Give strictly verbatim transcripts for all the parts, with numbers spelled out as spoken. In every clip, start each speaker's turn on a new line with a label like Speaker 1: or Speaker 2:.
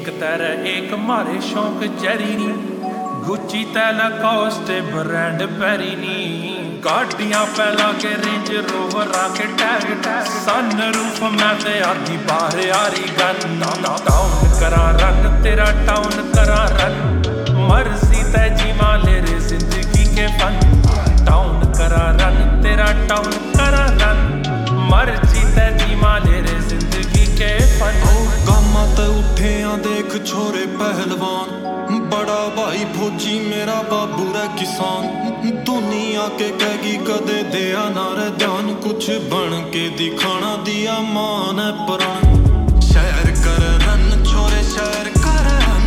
Speaker 1: एक तरह एक मारे शौक जरीनी गुच्ची तैला कॉस्ट ब्रांड पैरीनी गाड़ियां पहला के रेंज रोवर आके टैग टैग सन रूफ मैं ते आधी बाहर यारी गन टाउन करा रन तेरा टाउन करा रन मर्जी तय जीवा ले रे जिंदगी के फन टाउन करा रन तेरा टाउन करा रन मर्जी तय जीवा ले रे जिंदगी के फन
Speaker 2: कामा ते उठे आ देख छोरे पहलवान बड़ा भाई फौजी मेरा बाबू रे किसान दुनिया के कहेगी कदे दिया ना रे ध्यान कुछ बन के दिखाना दिया मान है प्राण शहर कर रन छोरे शहर कर रन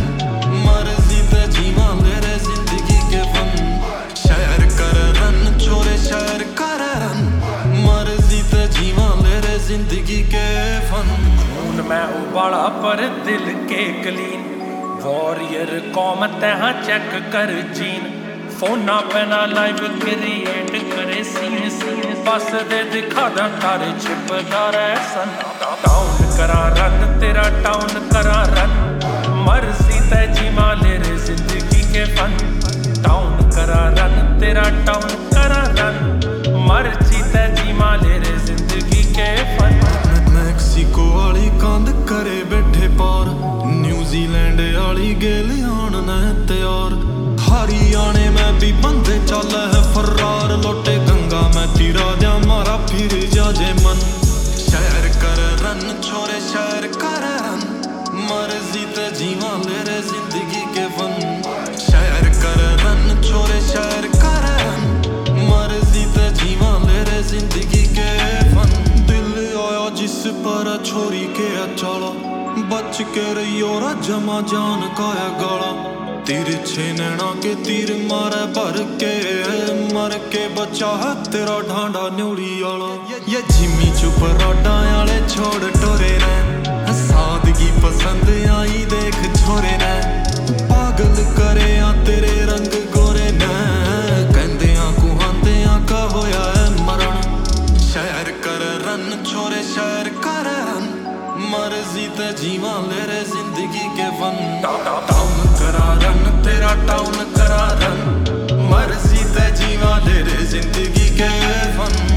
Speaker 2: मर्जी ते जीवा ले रे जिंदगी के फन शहर कर रन छोरे शहर कर रन मर्जी ते जीवा ले रे जिंदगी के फन
Speaker 1: खून मैं उबाला पर दिल के क्लीन वॉरियर कौम तहाँ चेक कर जीन फोना पैना लाइव क्रिएट करे सीन सीन बस दे दिखा दा तारे छिपदार सन टाउन करा रन तेरा टाउन करा रन मर्जी तय जीवा ले रे जिंदगी के फन टाउन करा रन तेरा टाउन करा रन मर्जी तय जीवा ले रे जिंदगी के फन
Speaker 2: मैक्सिको वाली कंध करे बैठे पार न्यूजीलैंड वाली गेल आन न तैयार हरियाणे में भी बंदे चल है फरार लोटे गंगा में तीरा जा मारा फिर जाजे मन शहर कर रन छोरे शहर कर रन मर्जी ते जीवा ले रे जिंदगी के फन शहर कर रन छोरे शहर कर रन मर्जी ते जीवा ले रे जिंदगी के फन दिल आया जिस पर छोरी के अचाला बच के रहियो रा जमा जान काया गाला तिरछे नैना के तीर मारे भर के मर के बचा है तेरा ढांडा न्यूली आला ये जिम्मी चुप राडा आले छोड़ टोरे ने सादगी पसंद आई देख छोरे ने पागल करे आ तेरे रंग गोरे ने कहंदे आ कुहांदे आ का होया है मरण शहर कर रन छोरे शहर कर रन मर्जी ते जीवा ले रे जिंदगी के फन टाउन करा रन तेरा टाउन करा रन मर्जी ते जीवा ले रे जिंदगी के फन।